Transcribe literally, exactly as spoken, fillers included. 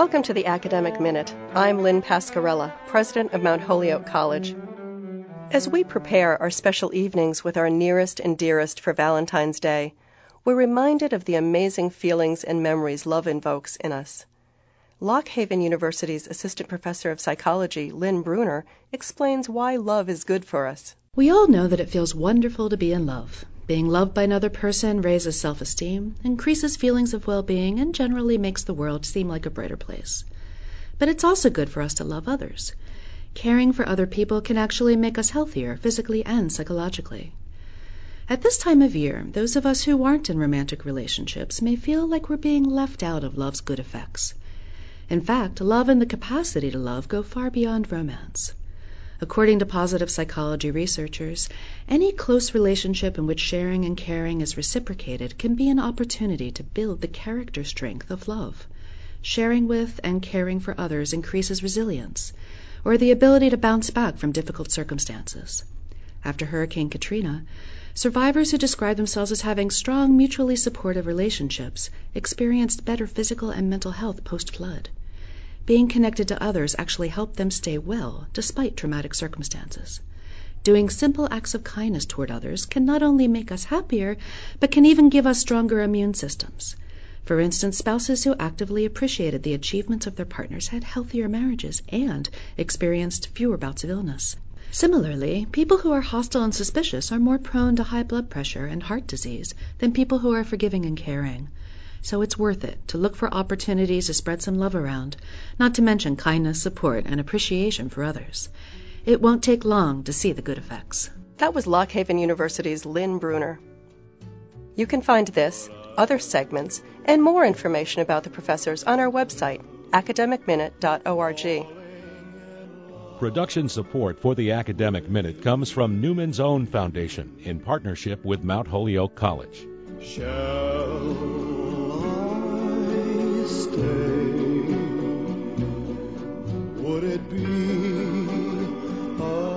Welcome to the Academic Minute. I'm Lynn Pascarella, president of Mount Holyoke College. As we prepare our special evenings with our nearest and dearest for Valentine's Day, we're reminded of the amazing feelings and memories love invokes in us. Lock Haven University's assistant professor of psychology, Lynn Bruner, explains why love is good for us. We all know that it feels wonderful to be in love. Being loved by another person raises self-esteem, increases feelings of well-being, and generally makes the world seem like a brighter place. But it's also good for us to love others. Caring for other people can actually make us healthier, physically and psychologically. At this time of year, those of us who aren't in romantic relationships may feel like we're being left out of love's good effects. In fact, love and the capacity to love go far beyond romance. According to positive psychology researchers, any close relationship in which sharing and caring is reciprocated can be an opportunity to build the character strength of love. Sharing with and caring for others increases resilience, or the ability to bounce back from difficult circumstances. After Hurricane Katrina, survivors who describe themselves as having strong, mutually supportive relationships experienced better physical and mental health post-flood. Being connected to others actually helped them stay well despite traumatic circumstances. Doing simple acts of kindness toward others can not only make us happier, but can even give us stronger immune systems. For instance, spouses who actively appreciated the achievements of their partners had healthier marriages and experienced fewer bouts of illness. Similarly, people who are hostile and suspicious are more prone to high blood pressure and heart disease than people who are forgiving and caring. So it's worth it to look for opportunities to spread some love around, not to mention kindness, support, and appreciation for others. It won't take long to see the good effects. That was Lock Haven University's Lynn Bruner. You can find this, other segments, and more information about the professors on our website, academic minute dot org. Production support for the Academic Minute comes from Newman's Own Foundation in partnership with Mount Holyoke College. Shall I stay? Would it be a